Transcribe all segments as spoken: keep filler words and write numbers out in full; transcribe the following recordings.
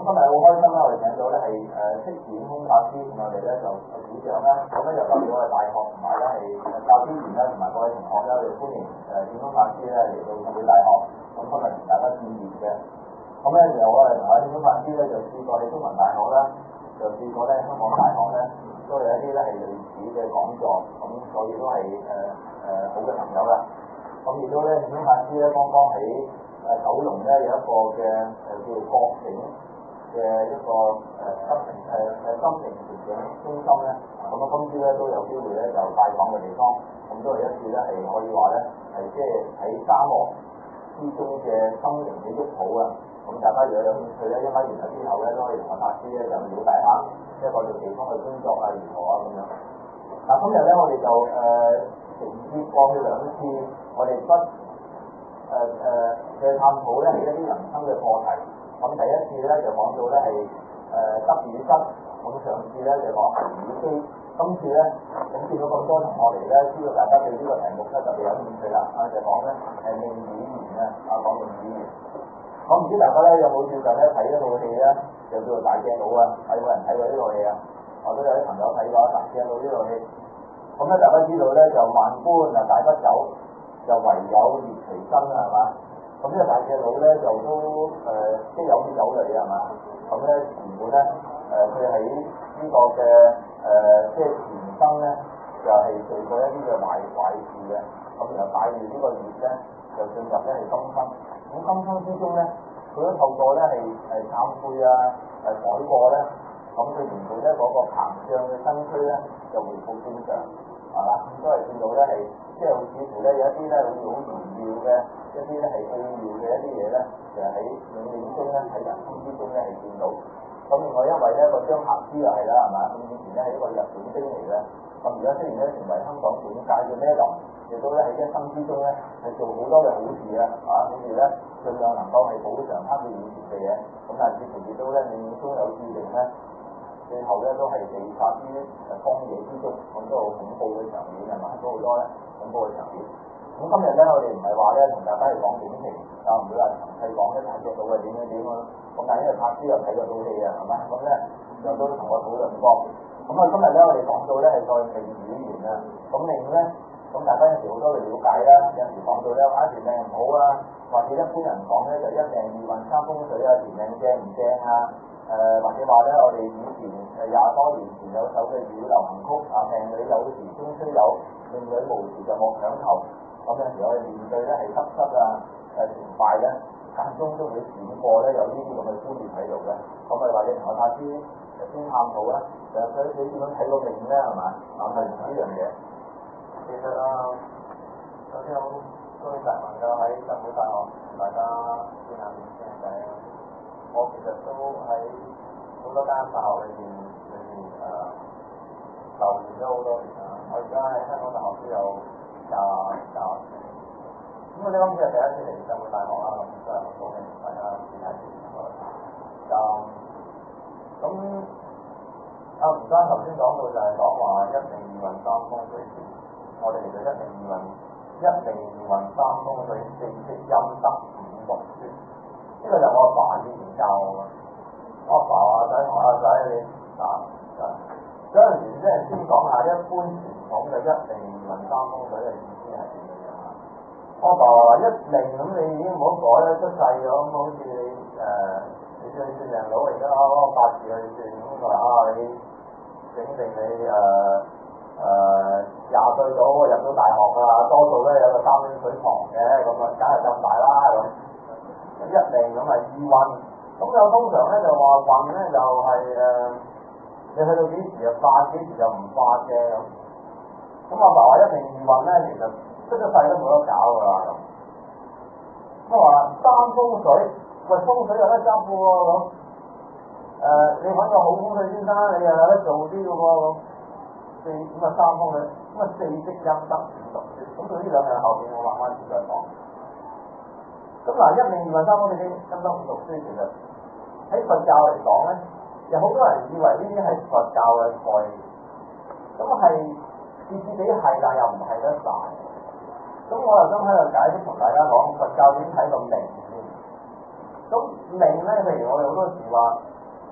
今日好開心啦！我哋請到咧係誒釋顯空法師，同我哋咧就主講啦。咁咧就代表我哋大學同埋咧係教資員咧，同埋各位同學咧，我哋歡迎誒顯空法師咧嚟到聖會大學。咁今日同大家見面嘅。咁咧由我哋同阿顯空法師咧就試過喺中文大學啦，就試過咧香港大學咧都有一啲咧係類似嘅講座，咁所以都係誒誒好嘅朋友啦。咁亦都咧顯空法師咧剛剛喺誒九龍咧有一個嘅誒叫做覺醒嘅一個誒心靈誒誒心靈調整中心咧，咁啊今朝咧都有機會咧就拜訪嘅地方，咁都係一次咧係可以話咧係即係喺沙漠之中嘅心靈嘅沃土啊！咁大家如果有興趣咧，一翻完咗之後咧都可以同阿法師咧就了解下一個地方嘅工作啊如何啊咁樣。嗱今日咧我哋就誒承接過去兩次我哋不誒誒嘅探討咧係一啲人生嘅課題。咁第一次咧就講到咧係誒得與失，咁上次咧就講行與機，今次咧咁見到咁多同學嚟咧，知道大家對呢個題目咧特別有興趣啦。啊就講咧係命與緣啊，啊講命與緣。咁唔知大家咧有冇最近咧睇一套戲咧，就叫做《大隻佬》啊？有冇人睇過呢套戲啊？我都有啲朋友睇過《大隻佬》呢套戲。咁咧大家知道咧就萬般啊帶不走，就唯有業隨身係嘛？咁呢個大隻佬咧就都誒、呃，即係有血有淚係嘛？咁咧原本咧誒，佢喺呢個嘅誒，即係前生咧，就係、是、做過一啲嘅壞壞事嘅。咁然後帶住呢個業咧，就進入咧係今生。咁今生之中咧，佢都透過咧係係懺悔啊，係改過咧，咁佢原本咧嗰、那個膨脹嘅身軀咧，就回復正常，係嘛？咁都係見到咧係，即係似乎咧有一啲咧好似好玄妙嘅。一啲咧係奧妙嘅一啲嘢咧，就係喺冥冥中咧喺人生之中咧係見到。咁另外因為咧個張柏芝又係啦，係嘛？咁以前咧係一個日本兵嚟嘅，咁而家雖然咧成為香港警界嘅咩林，亦都咧喺一生之中咧係做好多嘅好事啊！啊，跟住咧盡量能夠係補償翻佢以前嘅嘢。咁但係似乎亦都咧冥冥中有注定咧，最後咧都係被殺於誒荒野之中，咁都好恐怖嘅場面係嘛？都好多咧恐怖嘅場面。咁今日咧，我哋唔係話咧同大家去講影評，啊唔會話詳細講咧大隻佬係點樣點樣。咁但係因為柏芝又睇過套戲啊，係嘛？咁咧又都同我討論過。咁啊今日咧我哋講到咧係個命與緣啊。咁命咧，咁大家有時好多嘅了解啦。有時講到咧啊條命唔好啊，或者一般人講咧就一命二運三風水啊，條命正唔正啊？誒、呃、或者話咧我哋以前誒廿多年前有首嘅粵語流行曲啊，命裏有時終須有，命裏無時就莫強求。咁有時我哋面對咧係得失啊、誒成敗咧，間中都會閃過咧有呢啲咁嘅觀念喺度嘅。咁啊或者同我法師先探討啦，就係佢你點樣睇個命咧係嘛？啊係呢樣嘢。其實啊，首先好高興能夠喺聖會大學同大家見下面傾偈啊。我其實都喺好多間大學裏邊裏邊誒受練咗好多年啦。我而家喺香港大學都有教教學，咁我哋今次係第一次嚟聖會大學啦，咁都係好高興大家見下面我就咁啊唔單頭先講到就係講話一命二運三風水，我哋其實一命二運一命二運三風水四積陰德五讀書，呢、這個就我阿爸以前教我嘅。我阿爸話仔同阿仔你啊啊有陣時即係先講下一般傳統嘅一命二運三風水嘅意思係點樣啊？我阿爸話一命咁你已經唔好改啦，出世咗咁好似你誒你算算命佬而家攞個八字去算咁話啊你整定你誒誒廿歲到入到大學㗎，多數咧有個三點水堂嘅咁啊，梗係浸大啦咁。一命咁係二運，咁有通常咧就話運咧就係、是、誒、呃、你去到幾時就發，幾時就唔發嘅咁。咁阿爸話一命二運咧，其實出咗世都冇得搞㗎啦咁。咁話三風水，喂風水有得執嘅喎咁。誒你揾個好風水先生，你又有得做啲嘅喎咁。四咁啊三風水，咁啊四積陰德五讀書。咁到呢兩樣後邊我慢慢再講。咁嗱，一命二運三風水陰德五讀書，其實喺佛教嚟講咧，有好多人以為呢啲係佛教嘅概念，咁係自自己係，但又唔係得晒。咁我又想喺度解釋同大家講佛教點睇個命先。咁命咧，譬如我哋好多時話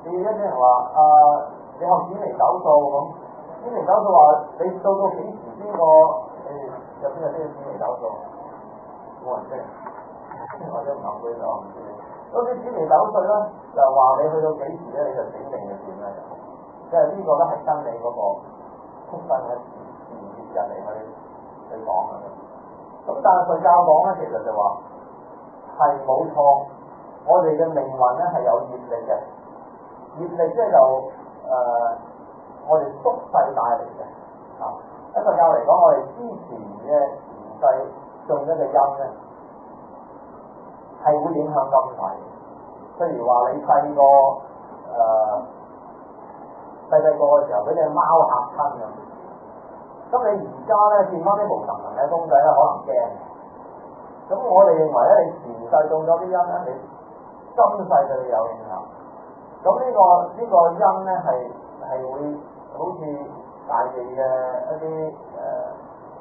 你一啲人話啊，你學紫微斗數咁，紫微斗數話你到到幾時邊個？誒有邊個識紫微斗數？冇人識，或者唔合規就唔知。嗰啲紫微斗數咧，就話你去到幾時咧，你就整定嘅點咧，即係呢個咧係跟你嗰個出生嘅時節日嚟去去講嘅。咁但係佛教講咧，其實就話係冇錯，我哋嘅命運咧係有業力嘅，業力即係就誒、呃、我哋宿世帶嚟嘅啊。喺佛教嚟講，我哋之前嘅前世種咗嘅因咧，係會影響今世。譬如話你細個誒細細個嘅時候俾隻貓嚇親咁，咁你而家咧見翻啲無神神嘅公仔咧，可能驚。咁我哋認為咧，你前世種咗啲因咧，你今世對你有影響。咁呢、這個呢、這個因咧係係會好似大地嘅一啲誒、呃、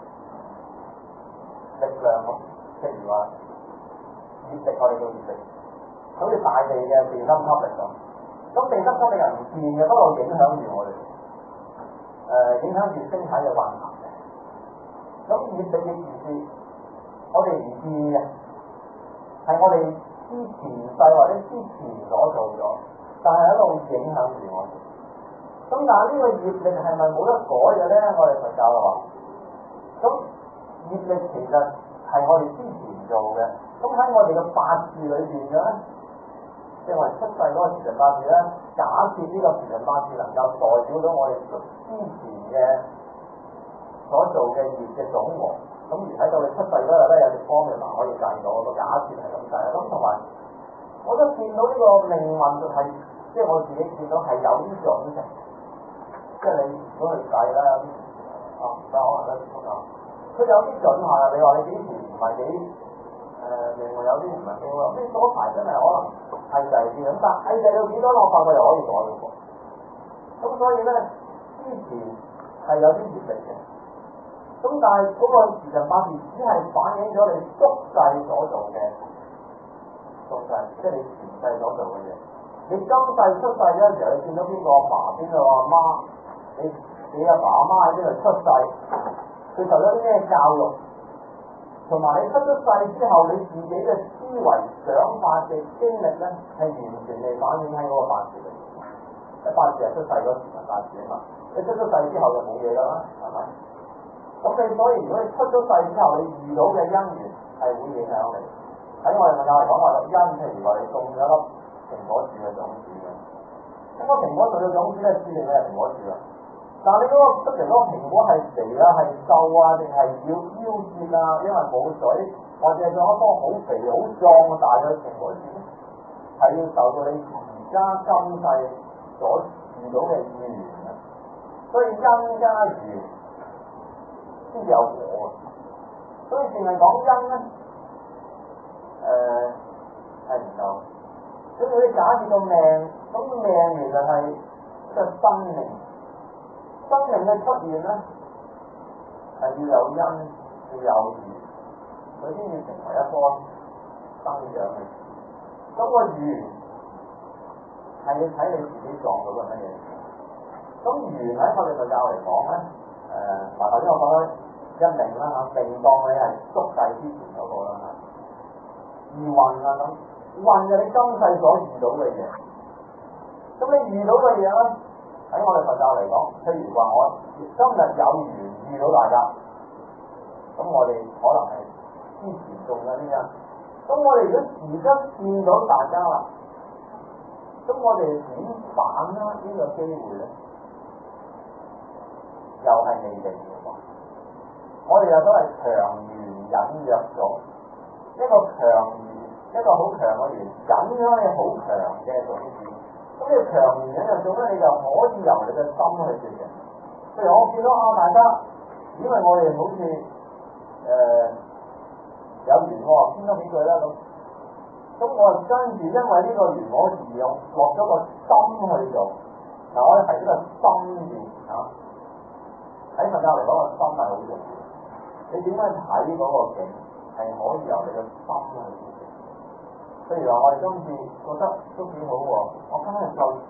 力量咁，譬如話業力，我哋叫業力，好似大地嘅地心吸力咁。咁地心吸力係唔變嘅，不過影響住我哋，誒、呃、影響住身體嘅運行嘅。咁業力嘅意思，我哋唔變嘅，係我哋之前世或者之前所做咗，但係喺度影響住我哋。咁但係呢個業力係咪冇得改嘅咧？我哋佛教就話，咁業力其實係我哋之前做嘅。咁喺我哋嘅八字裏邊嘅咧，即係我哋出世嗰個時辰八字咧，假設呢個時辰八字能夠代表到我哋之前嘅所做嘅業嘅總和，咁而喺到你出世嗰日咧，有啲方面嗱可以計到，個假設係咁計。咁同埋，我都見到呢個命運係，即係我自己見到係有啲準嘅。即係你如果去計啦，啊，但可能都唔同啊。佢有啲準係，你話你幾時唔係幾誒，另外有啲唔係幾好，啲多排真係可能係就係啲咁，但係就到幾多落法佢又可以改嘅喎。咁所以咧，之前係有啲業力嘅，咁但係嗰個時辰八字只係反映咗你宿世所做嘅宿世，即係你前世所做嘅嘢。你今世出世嗰陣時候，你見到邊個阿爸邊個阿媽？你你阿爸阿媽喺邊度出世？佢受咗啲咩教育？同埋你出咗世之後，你自己嘅思維、想法嘅經歷咧，係完全地反映喺嗰個八字裏面。一八字係出世嗰時辰八字啊嘛，你出咗世之後就冇嘢噶啦，係咪？咁你所以如果你出咗世之後，你遇到嘅因緣係會影響你。喺我哋佛教嚟講，我哋因譬如話你種咗粒蘋果樹嘅種子嘅，咁個蘋果樹嘅種子咧，注定你係蘋果樹啦。但係你嗰、那個，譬如嗰個蘋果係肥啊，係瘦啊，定係要夭折啊？因為冇水，或者係種一棵好肥好壯嘅大嘅蘋果樹咧，係要受到你而家今世所遇到嘅緣啊。所以因加緣先至有果啊。所以淨係講因咧，誒係唔夠。所以你假設個命，咁命其實係一個生命。生命嘅出現咧，係要有因，要有緣，佢先至成為一棵生長嘅樹。咁、那個緣係要睇你自己撞到嘅乜嘢。咁緣喺我哋佛教嚟講咧，誒嗱頭先我講咗一命啦嚇，命當你係宿世之前嗰個啦嚇，而運啊咁，運就你今世所遇到嘅嘢。咁你遇到嘅嘢咧？喺我哋佛教嚟講，譬如話我今日有緣遇到大家，咁我哋可能係之前種咗啲因。咁我哋如果而家見到大家啦，咁我哋點反啦？呢個機會咧，又係未定嘅喎。我哋有所謂強緣隱約種，一個強緣，一個好強嘅緣，隱咗你好強嘅種子。咁你強緣隱約種咧，你就可以由你嘅心去決定。譬如我見到啊，大家，因為我哋好似誒、呃、有緣喎，傾多幾句啦咁。咁我跟住因為呢個緣，我而用落咗個心去做。嗱，我哋提呢個心字嚇，喺佛教嚟講個心係好重要。你點樣睇嗰個境，係可以由你嘅心去決定。譬如話我哋今次覺得都幾好喎，我今日就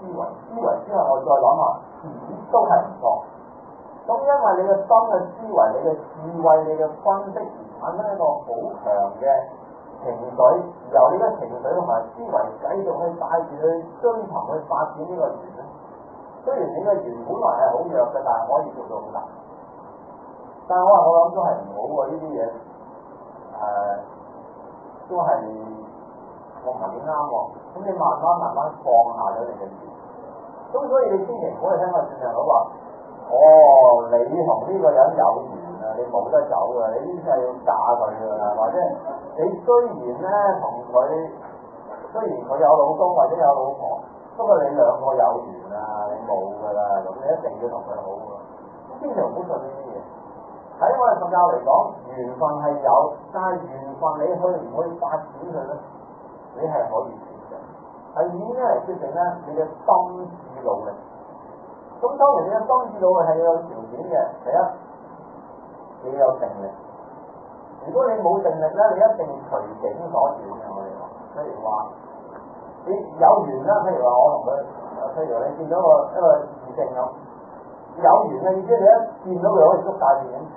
思維，思維之後我再諗下，咦都係唔錯。咁因為你嘅心嘅思維、你嘅智慧、你嘅分析而產生一個好強嘅情緒，由呢個情緒同埋思維繼續去帶住去追尋去發展呢個緣咧。雖然你嘅緣本來係好弱嘅，但係可以做到好大。但係我話我諗都係唔好喎，呢啲嘢誒都係我唔係幾啱喎。咁你慢慢慢慢放下咗你嘅緣，咁所以你千祈唔好去聽個傳道佬話。哦，你同呢個人有緣啊，你冇得走啊，你呢啲係要嫁佢噶啦，或者你雖然咧同佢，雖然佢有老公或者有老婆，不過你兩個有緣啊，你冇噶啦，咁你一定要同佢好噶。千祈唔好信呢啲嘢。喺我哋佛教嚟講，緣分係有，但係緣分你去唔去發展佢咧，你係可以決定，係以咩嚟決定咧？你嘅心智努力。咁當然你嘅心智努力係要有條件嘅，第一你要有定力。如果你冇定力咧，你一定隨境所轉嘅。我哋講，譬如話你有緣啦，譬如話我同佢，譬如你見到個一個異性咁，有緣嘅意思，你一見到佢可以捉大電影。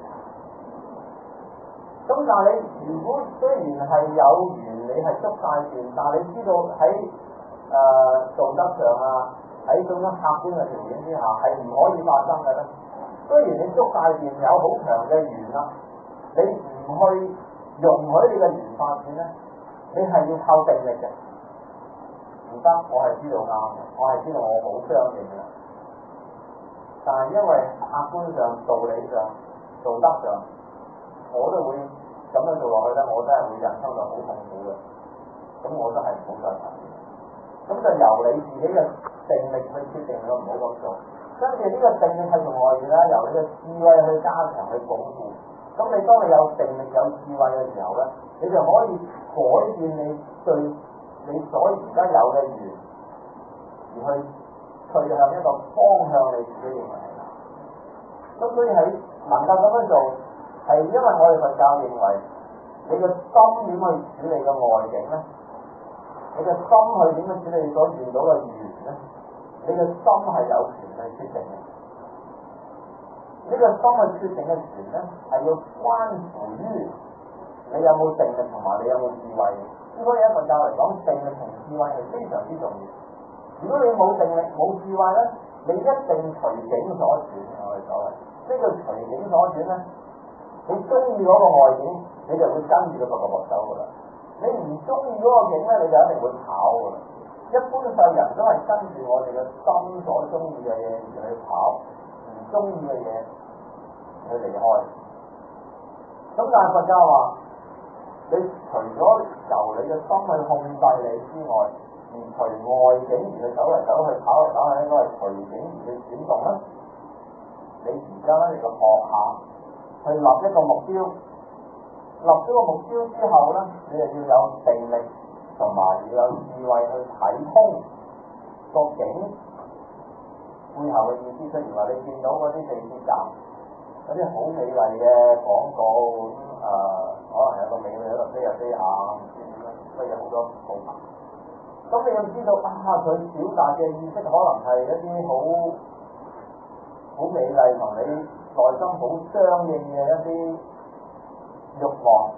咁但係你如果雖然係有緣，你係捉大電，但係你知道喺誒、呃、道德上啊，喺咁樣客觀嘅條件之下，係唔可以發生嘅咧。雖然你捉大電有好強嘅緣啦，你唔去容許你嘅緣發展咧，你係要靠定力嘅。唔得，我係知道啱嘅，我係知道我好相應嘅。但係因為客觀上、道理上、道德上，我都會咁樣做落去咧，我真係會人生就好痛苦嘅。咁我都係唔好再發展。咁就由你自己嘅定力去決定咗唔好咁做。跟住呢個定力係從外邊啦，由你嘅智慧去加強去鞏固。咁你當你有定力有智慧嘅時候咧，你就可以改變你對你所而家有嘅緣，而去退向一個方向你自己認為係啱。咁所以喺能夠咁樣做，係因為我哋佛教認為你嘅心點去處理個外境咧？你嘅心去點樣處理你所遇到嘅緣咧？你嘅心係有權去決定嘅。呢、這個心去決定嘅權咧，係要關乎於你有冇定力同埋你有冇智慧。咁所以喺佛教嚟講，定力同智慧係非常之重要。如果你冇定力冇智慧咧，你一定隨境所轉。我哋所謂呢個隨境所轉咧，你中意嗰個外境，你就會跟住個個個走噶啦。你唔中意嗰個境咧，你就一定會跑噶啦。一般上人都係跟住我哋嘅心所中意嘅嘢而去跑，唔中意嘅嘢去離開。咁但係佛教話，你除咗由你嘅心去控制你之外，而隨外境而去走嚟走去跑嚟跑去，應該係隨境而去轉動啦。你而家咧，你就學下去立一個目標，立咗個目標之後咧，你就要有定力同埋要有智慧去睇通個境背後嘅意思。雖然話你見到嗰啲地鐵站有啲好美麗嘅廣告，咁、呃、可能有個美女喺度飛下飛下，唔知點樣，所以有好多圖片。咁你要知道啊，佢表達嘅意識可能係一啲好好美麗同你內心好相應嘅一啲慾望。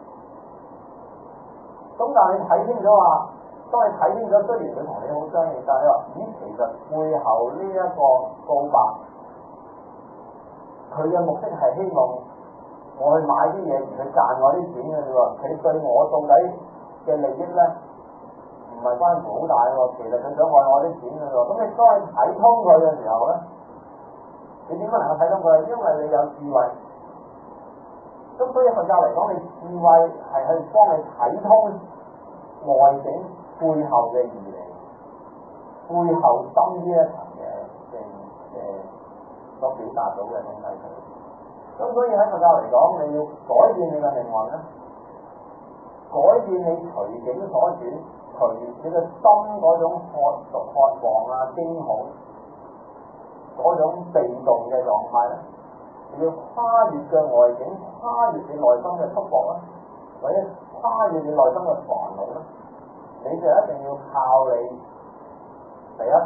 咁但係你睇清楚話，當你睇清楚，雖然佢同你好相應，但係你話咦，其實背後呢一個告白，佢嘅目的係希望我去買啲嘢而去賺我啲錢嘅啫喎。佢對我到底嘅利益咧，唔係關乎好大喎。其實佢想愛我啲錢嘅啫喎。咁你當你睇通佢嘅時候咧，你點解能夠睇通佢？因為你有智慧。咁所以佛教嚟講，你智慧係去幫你睇通外境背後嘅義理，背後深呢一層嘅嘅嘅所表達到嘅東西出嚟。咁所以喺佛教嚟講，你要改變你嘅命運咧，改變你隨境所轉，隨你嘅心嗰種渴渴渴望啊、驚恐嗰種被動嘅狀態咧。你要跨越嘅外境，跨越你內心嘅束縛啦，或者跨越你內心嘅煩惱啦，你就一定要靠你。第一，我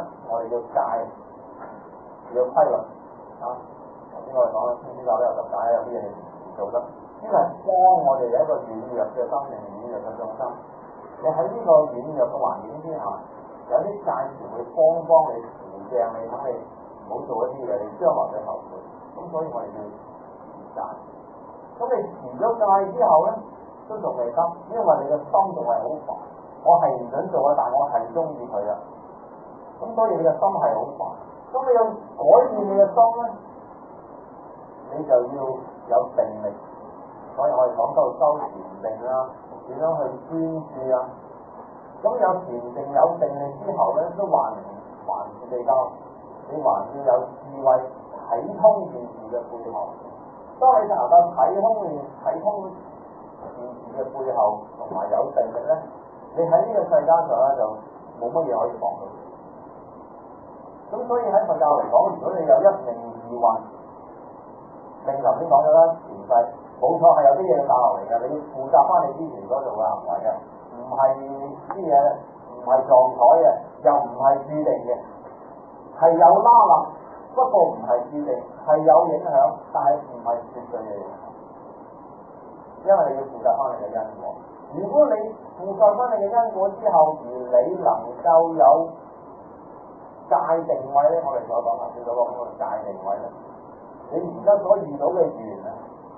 哋要戒，要規律啊。頭先我哋講啦，天主教都有十戒，有啲嘢唔做得，呢個係幫我哋一個軟弱嘅心靈、軟弱嘅眾生。你喺呢個軟弱嘅環境之下，有啲戒條會幫幫你扶正你，等你唔好做一啲嘢，你將來嘅後悔。咁所以我哋要持戒。咁你持咗戒之後咧，都仲未得，因為你嘅心仲係好煩。我係唔想做啊，但我係中意佢啊。咁所以你嘅心係好煩。咁你要改變你嘅心咧，你就要有定力。所以我哋講到修禪定啦，點樣去專注啊？咁有禪定有定力之後咧，都還還是比較，你還要有智慧睇通件事嘅背後。當你能夠睇通件睇通件事嘅背後，同埋有定力咧，你喺呢個世間上咧就冇乜嘢可以防到。咁所以喺佛教嚟講，如果你有一命二運，命頭先講咗啦，前世冇錯係有啲嘢要帶落嚟嘅，你要負責翻你之前所做嘅行為嘅，唔係啲嘢唔係撞彩嘅，又唔係注定嘅，係有拉力，不過唔係注定，係有影響，但係唔係絕對嘅影響，因為你要負責翻你嘅因果。如果你負責翻你嘅因果之後，而你能夠有界定位咧，我哋所講頭先所講嗰個界定位咧，你而家所遇到嘅緣啊，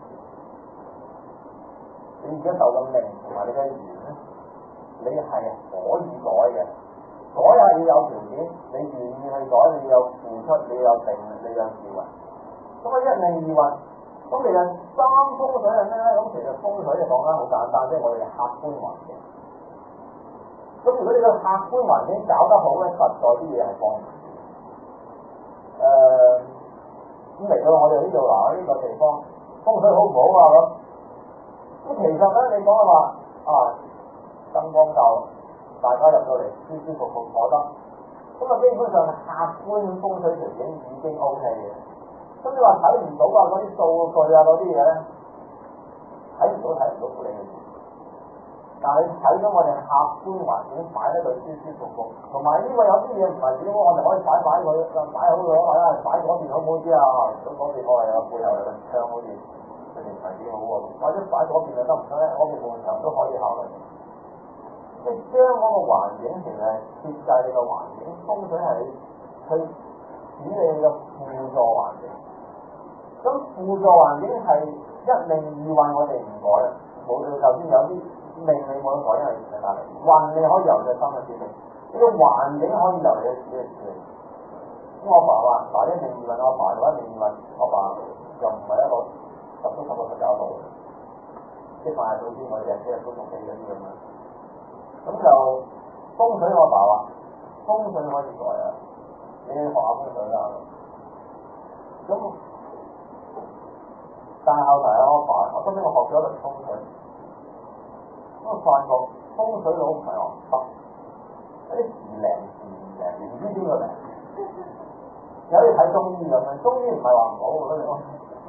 你而家受嘅命同埋你嘅緣咧，你係可以改嘅，改係要有條件，你願意去改，你有付出，你有定力，你有智慧。咁啊一命二運，咁其實三風水係咩咧？咁其實風水就講得好簡單，即係我哋嘅客觀環境。咁如果你個客觀環境搞得好咧，實在啲嘢係幫助。誒咁嚟到我哋呢度嗱，呢、這個地方風水好唔好啊？咁咁其實咧，你講嘅話啊，燈光夠，大家入到嚟舒舒服服坐得，咁啊基本上客觀風水條件已經 O K 嘅。咁你話睇唔到啊？嗰啲數據啊，嗰啲嘢咧，睇唔到睇唔到你嘅事。但係你睇到我哋客觀環境擺喺度舒舒服服，同埋呢個有啲嘢唔係點，我哋可以擺擺佢，擺好咗，或者係擺嗰邊好唔好啲啊？咁嗰邊我係有背後有個窗，好似嗰邊唔係幾好喎，或者擺嗰邊又得唔得咧？嗰邊半牆都可以考慮。即係將嗰個環境其實係設計你個環境，風水係去處理你嘅輔助環境。咁輔助環境係一命二運，我哋唔改啦，冇到就算有啲。命你冇得改，因為世界嚟，運你可以由你心去決定，呢個環境可以由你自己去決定。咁我爸話：嗱，一命二運，我爸話一命二運，我爸又唔係一個十足十個佛教徒，即係拜祖先我哋即係都同你嗰啲咁樣。咁就風水，我爸話風水可以改啊，你學下風水啦。咁但係後嚟我爸，我後尾我學咗一輪風水。咁我發覺風水佬唔係話唔得，有啲時靈時唔靈，唔知邊個靈。有啲睇中醫咁樣，中醫唔係話唔好嗰種。誒，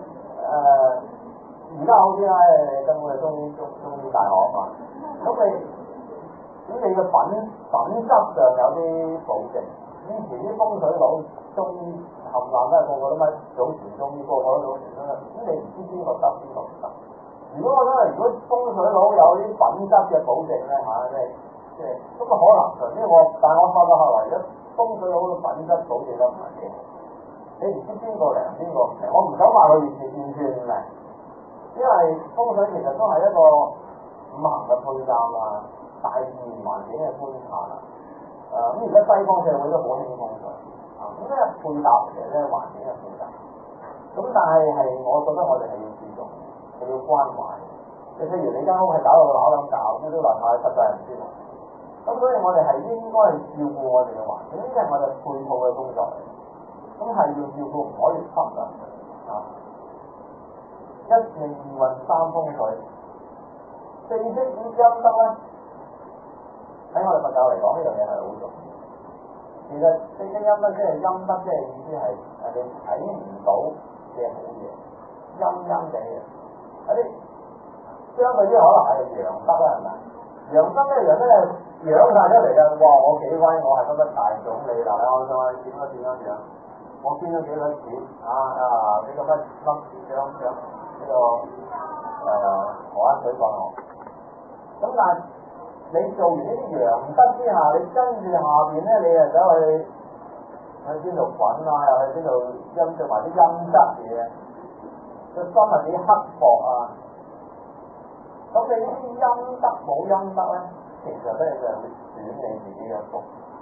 而家好啲啦，你根本係中醫中中醫大學啊嘛。咁你咁你嘅品品質上有啲保證。以前啲風水佬中醫冚唪唥都係個個都乜祖傳中醫，個個都祖傳啦。咁你唔知邊個得邊個唔得？如果我覺得，如果風水佬有啲品質嘅保證咧嚇，即係即係咁啊可能，因為我但係我發覺後來而家風水佬嘅品質保證得唔係幾好，你唔知邊個靈邊個唔靈，我唔想話佢完全完全唔靈，因為風水其實都係一個五行嘅配搭啊，大自然環境嘅觀察啊，誒咁而家西方社會都好興風水啊，咁咧配搭其實咧環境嘅配搭，咁但係係我覺得我哋係要注重。係要關懷，你譬如你間屋係搞到攪咁搞，咁都話太實際唔舒服。咁所以我哋係應該係照顧我哋嘅環境，呢啲係我哋配套嘅工作嚟。咁係要照顧，唔可以忽略啊！一命二運三風水，四積五陰德咧，喺我哋佛教嚟講呢樣嘢係好重要。其實四積陰德即係陰德，即係意思係誒你睇唔到嘅好嘢，陰陰地嘅。有啲相對啲可能係陽德啦，係咪？陽德咧，陽德係養晒出嚟嘅，哇！我幾威，我係乜乜大總理嗱，我再點樣點樣樣，我捐咗幾多錢啊啊！呢個乜乜獎獎呢個誒荷蘭水放學，咁但係你做完呢啲陽德之下，你跟住下邊咧，你又走去去邊度滾啊？又去邊度陰做埋啲陰德嘢，個心係幾刻薄啊！咁你呢啲陰德冇陰德咧？其實咧就係會損你自己嘅福。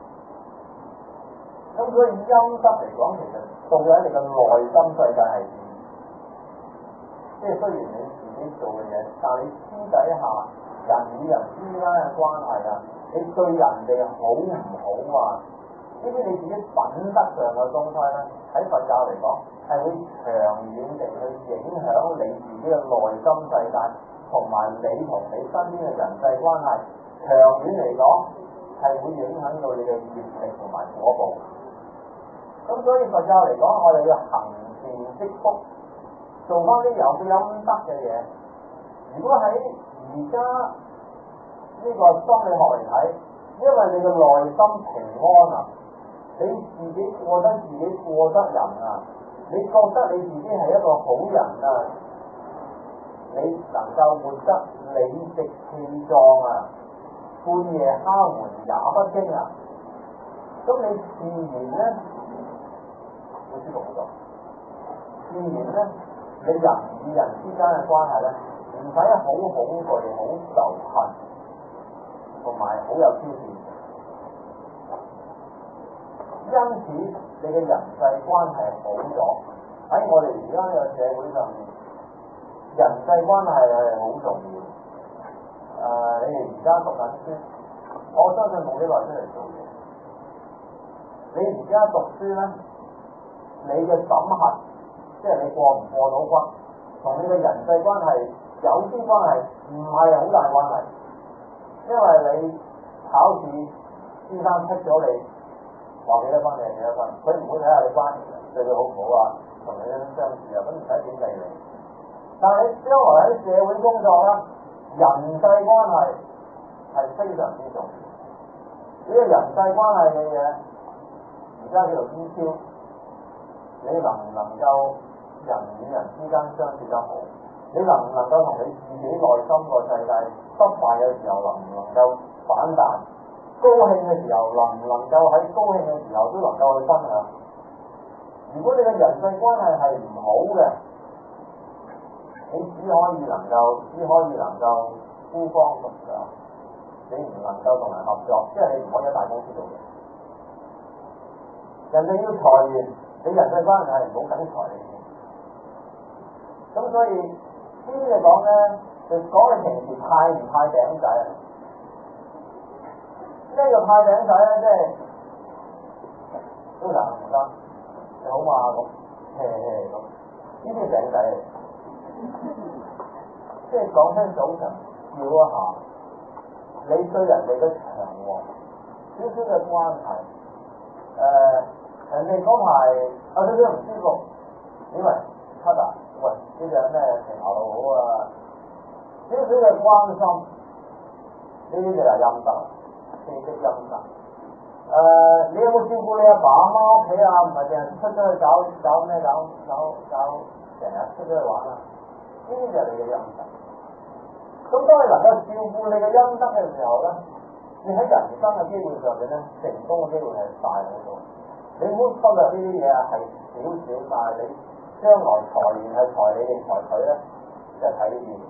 咁所以陰德嚟講，其實到底你嘅內心世界係點？即係雖然你自己做嘅嘢，但係你私底下人與人之間嘅關係啊，你對人哋好唔好啊？呢啲你自己品德上嘅東西咧，喺佛教嚟講係會長遠地去影響你自己嘅內心世界，同埋你同你身邊嘅人際關係。長遠嚟講係會影響到你嘅業力同埋果報。咁所以佛教嚟講，我哋要行善積福，做翻啲有陰德嘅嘢。如果喺而家呢個心理學嚟睇，因為你嘅內心平安啊，你自己過得自己過得人啊，你覺得你自己係一個好人啊，你能夠活得理直氣壯啊，半夜敲門也不驚啊！咁你自然咧會舒服好多。自然咧，你人與人之間嘅關係咧，唔使好恐懼、好仇恨，同埋好有挑戰。因此，你嘅人際關係好咗。喺我哋而家呢個社會上面，人際關係係好重要。誒、呃，你哋而家讀緊書，我相信冇幾耐出嚟做嘢。你而家讀書咧，你嘅審核，即係你過唔過到關，同你嘅人際關係有啲關係，唔係好大關係。因為你考試，先生剔咗你，話幾多分你係幾多分，佢唔會睇下你關對佢好唔好啊，同你相處啊，咁唔使點理你。但係你將來喺社會工作咧，人際關係係非常之重要。呢個人際關係嘅嘢，而家叫做 E Q， 你能唔能夠人與人之間相處得好？你能唔能夠同你自己內心個世界失敗嘅時候，能唔能夠反彈？高興嘅時候，能唔能夠喺高興嘅時候都能夠去分享？如果你嘅人際關係係唔好嘅，你只可以能夠，只可以能夠孤芳獨賞，你唔能夠同人合作，即係你唔可以喺大公司做嘢。人哋要裁員，你人際關係係唔好緊裁你。咁所以呢啲嚟講咧，就講你平時派唔派餅仔啊？咩叫派餅仔咧？即係都難唔得，你好嘛咁，嘿嘿咁，呢啲餅仔嚟。即係講聲早晨，叫一下，你對人哋嘅祥和，少少嘅關係。誒、呃，人哋嗰排有少少唔舒服，以為咳啊，喂，呢隻咩成牛路好啊？少少嘅關心，呢啲就係陰德，四積陰德。誒、呃，你有冇照顧你阿爸阿媽屋企啊？唔係淨係出咗去搞搞咩搞搞搞，成日出咗去玩啊？呢啲就係你嘅陰德。咁當你能夠照顧你嘅陰德嘅時候咧，你喺人生嘅機會上面咧，成功嘅機會係大好多。你唔好忽略呢啲嘢啊，係少少，但係你將來財源係財你定財佢咧，就係睇呢啲。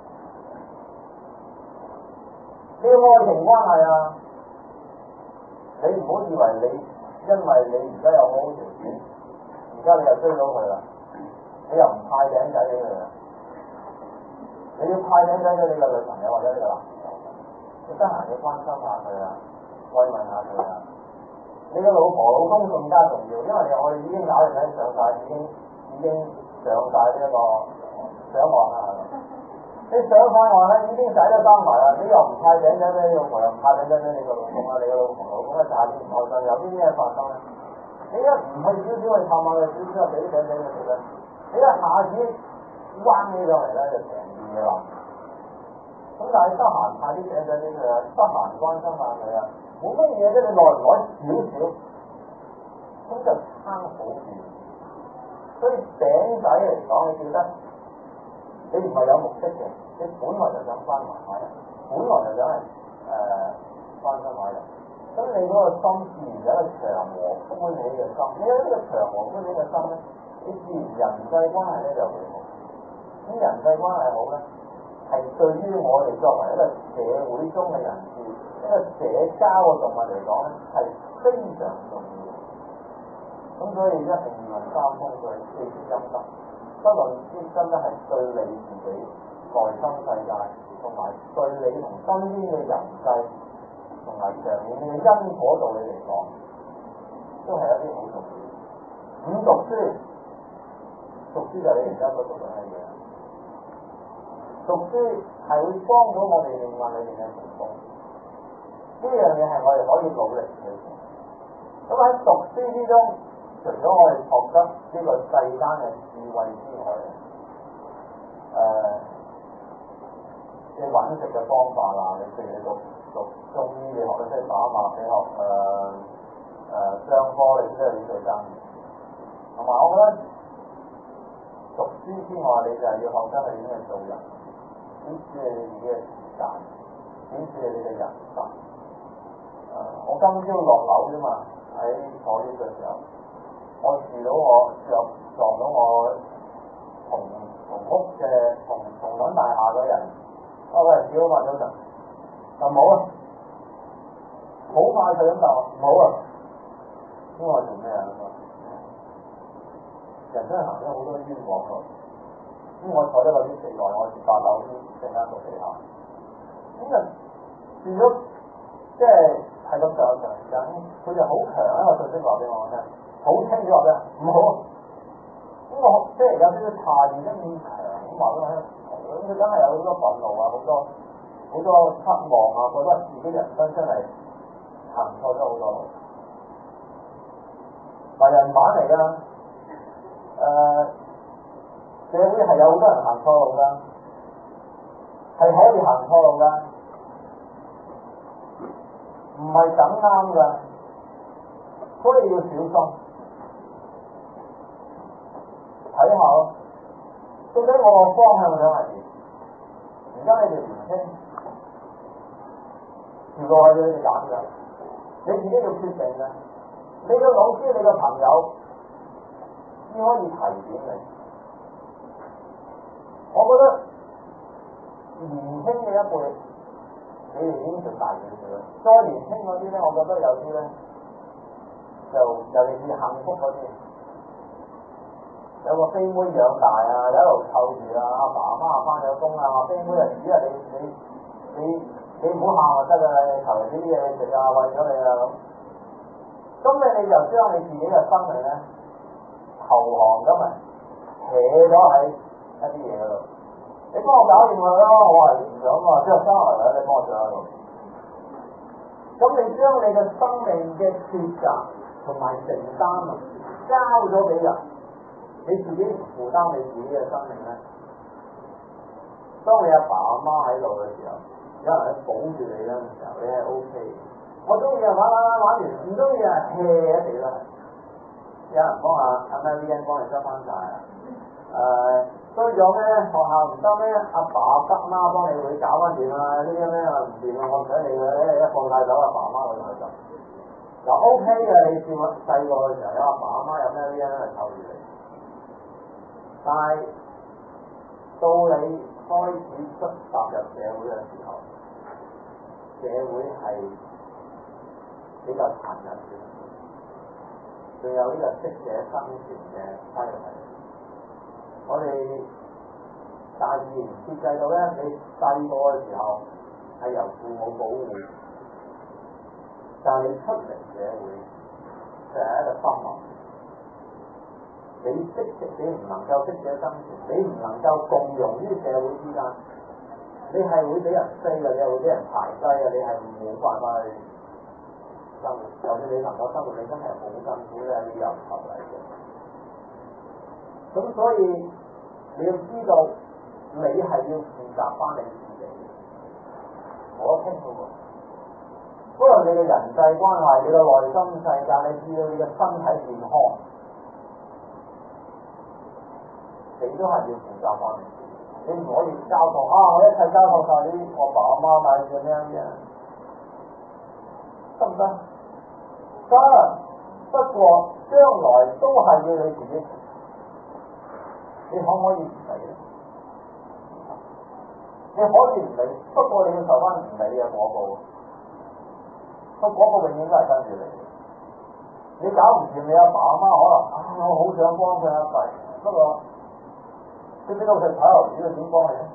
你嘅愛情關係啊，你唔好以為你因為你而家有好好條件，而家你又追到佢啦，你又唔派餅仔俾佢啦。你要派餅仔俾你個女朋友或者你個男朋友，你得閒要關心下佢啊，慰問下佢啊。你個老婆老公更加重要，因為我哋已經搞掂喺上晒，已經已經上晒呢一個上岸啦，係咪？你上晒岸咧，已經仔都生埋啦，你又唔派餅仔俾你老婆，又唔派餅仔俾你個老公啊，你個老婆老公咧就係唔開心，有啲咩發生咧？你一唔去少少去探下佢少少，俾啲餅仔佢食咧，你一下子彎起上嚟咧就成件嘢啦。 咁但係得閒派啲餅仔俾佢啊，得閒關心下佢啊，冇乜嘢啫，你耐唔耐少少，咁就差好遠。所以餅仔嚟講，你記得你唔係有目的嘅，你本來就想關懷下人，本來就想係誒、呃、關心下人。咁你嗰個心自然有一個祥和歡喜嘅心，你有呢個祥和歡喜嘅心咧，你自然人際關係咧就會好。咁人際關係好咧，係對於我哋作為一個社會中嘅人士，一個社交嘅動物嚟講咧，係非常重要。咁所以一定要用三風水四積陰德，不論啲真係對你自己內心世界，同埋對你同身邊嘅人際，同埋長遠嘅因果道理嚟講，都係一啲好重要。咁讀書，讀書就係你而家所讀緊嘅嘢。讀書係會幫到我哋命運裏面嘅成功，呢樣嘢係我哋可以努力去做。咁喺讀書之中，除咗我哋學得呢個世間嘅智慧之外，誒、呃，你揾食嘅方法啦，你譬如你讀讀中醫，你學得識打脈，你學誒誒商科，你都係呢度爭。同埋我覺得讀書之外，你就係要學得去點去做人，點處理你自己嘅時間，點處理你嘅人生。誒、呃，我今朝落樓啫嘛，喺坐 lift 嘅時候，我遇到我又撞到我同同屋嘅同同等大廈嘅人，啊喂，小馬早晨，就冇啊，好快佢咁就冇啊，咁我做咩啊？人生行咗好多冤枉路，咁我坐咗個 lift 幾耐，我住八樓，陣間到地下，咁就變咗即係係咁長長時間，佢就好強一個信息話俾我聽。好清楚嘅，唔好。咁我即係有少少差異，一咁強咁話俾我聽，咁佢真係有好多憤怒啊，好多好多失望啊，覺得自己人生真係行錯咗好多路。嗱，人版嚟㗎，誒、呃，社會係有好多人行錯路㗎，係可以行錯路㗎，唔係咁啱㗎，所以要小心。睇下咯，到底我個方向想係點？而家你哋年輕，條路係要你哋揀㗎，你自己要決定嘅。你個老師、你個朋友先可以提點你。我覺得年輕嘅一輩，你哋已經做大件事啦。再年輕嗰啲咧，我覺得有啲咧，就尤其是幸福嗰啲。有個飛妹養大啊，一路湊住啊，阿爸阿媽翻咗工啊，話飛妹啊，只係你你你你唔好喊就得㗎，你求呢啲嘢你食啊，為咗你啊咁。咁你你就將你自己嘅生命咧投降咁咪扯咗喺一啲嘢嗰度。你幫我搞掂佢咯，我係唔想啊，即係生嚟咧，你幫我做喺度。咁你將你嘅生命嘅抉擇同埋承擔啊，交咗俾人。你自己負擔你自己嘅生命咧，當你阿爸阿媽喺度嘅時候，有人去保住你嗰陣時候，你係 O K。我中意啊，玩玩玩玩完，唔中意啊 hea 地啦。有人幫下阿 Marian 幫你執翻晒啊。誒，衰咗咩？學校唔得咩？阿爸阿媽幫你會搞翻掂啊！呢啲咩啊唔掂啊，我唔使理佢，一放曬手，阿爸阿媽去同佢執。嗱 O K 嘅，你試下細個嘅時候有阿爸阿媽有 Marian 嚟湊住你。但係到你開始出踏入社會嘅時候，社會係比較殘忍嘅，仲有呢個適者生存嘅規律。我哋大自然設計到咧，你細個嘅時候係由父母保護，但係你出嚟社會就係一個生物。你適適你唔能夠適者生存，你唔能夠共融於社會之間，你係會俾人飛嘅，你係會俾人排擠嘅，你係冇辦法去生活。就算你能夠生活，你真係好辛苦咧，你又唔合理嘅。咁所以你要知道，你係要負責翻你自己。 冇得傾嘅喎。不過你嘅人際關係、你嘅內心世界，你知道你嘅身體健康，你都係要負責翻嚟。你唔可以交託啊！我一切交託晒啲我爸阿媽帶住咩嘢，得唔得？得。不過將來都係要你自己，你可唔可以唔理咧？你可以唔理，不過你要受翻唔理嘅果報。個果報永遠都係跟住你。你搞唔掂你阿爸阿媽，可能啊，我好想幫佢一世，不過你俾老細炒魷魚，佢點幫你咧？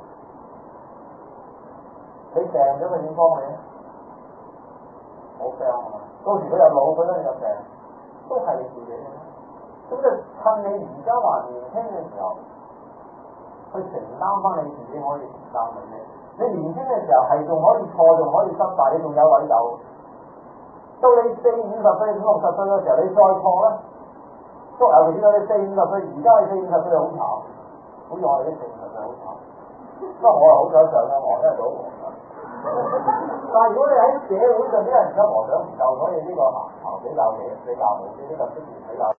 你病咗佢點幫你咧？冇病啊嘛！到時佢又老，佢咧又病，都係你自己嘅。咁就趁你而家還年輕嘅時候，去承擔翻你自己可以承擔嘅嘢。你年輕嘅時候係仲可以錯，仲可以失敗，你仲有位有。到你四五十歲、五六十歲嘅時候，你再錯咧，都尤其是到你四五十歲，而家你四五十歲好慘，好似我哋啲四五十歲好慘。不過我係好想上嘅，我因為做和尚。但係如果你喺社會上啲人而家和尚唔夠，所以呢個行頭比較比比較好啲，呢個職業比較。